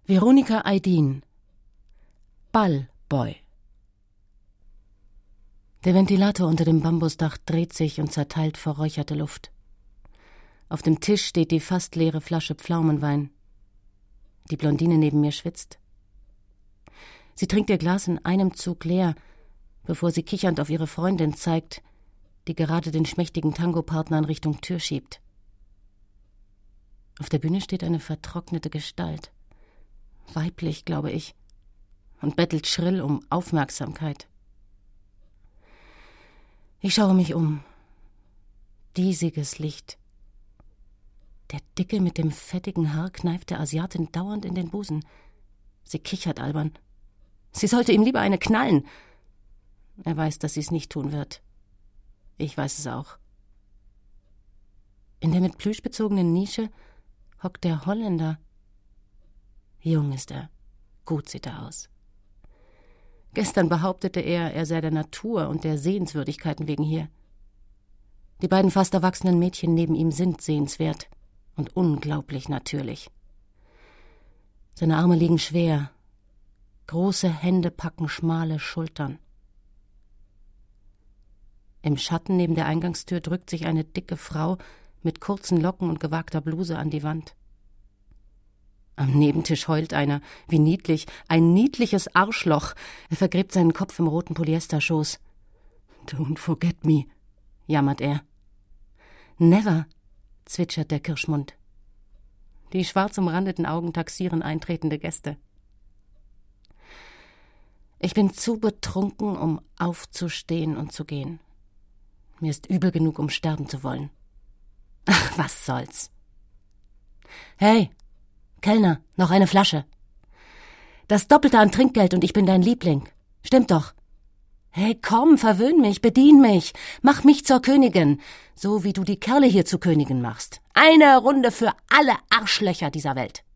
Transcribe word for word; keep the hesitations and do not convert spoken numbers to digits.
Veronika Aydin, Ballboy. Der Ventilator unter dem Bambusdach dreht sich und zerteilt verräucherte Luft. Auf dem Tisch steht die fast leere Flasche Pflaumenwein. Die Blondine neben mir schwitzt. Sie trinkt ihr Glas in einem Zug leer, bevor sie kichernd auf ihre Freundin zeigt, die gerade den schmächtigen Tangopartner in Richtung Tür schiebt. Auf der Bühne steht eine vertrocknete Gestalt. Weiblich, glaube ich, und bettelt schrill um Aufmerksamkeit. Ich schaue mich um. Diesiges Licht. Der Dicke mit dem fettigen Haar kneift der Asiatin dauernd in den Busen. Sie kichert albern. Sie sollte ihm lieber eine knallen. Er weiß, dass sie es nicht tun wird. Ich weiß es auch. In der mit Plüsch bezogenen Nische hockt der Holländer. Jung ist er. Gut sieht er aus. Gestern behauptete er, er sei der Natur und der Sehenswürdigkeiten wegen hier. Die beiden fast erwachsenen Mädchen neben ihm sind sehenswert und unglaublich natürlich. Seine Arme liegen schwer. Große Hände packen schmale Schultern. Im Schatten neben der Eingangstür drückt sich eine dicke Frau mit kurzen Locken und gewagter Bluse an die Wand. Am Nebentisch heult einer. Wie niedlich. Ein niedliches Arschloch. Er vergräbt seinen Kopf im roten Polyesterschoß. Don't forget me, jammert er. Never, zwitschert der Kirschmund. Die schwarz umrandeten Augen taxieren eintretende Gäste. Ich bin zu betrunken, um aufzustehen und zu gehen. Mir ist übel genug, um sterben zu wollen. Ach, was soll's. Hey, Kellner, noch eine Flasche. Das Doppelte an Trinkgeld und ich bin dein Liebling. Stimmt doch. Hey, komm, verwöhn mich, bedien mich, mach mich zur Königin, so wie du die Kerle hier zu Königin machst. Eine Runde für alle Arschlöcher dieser Welt.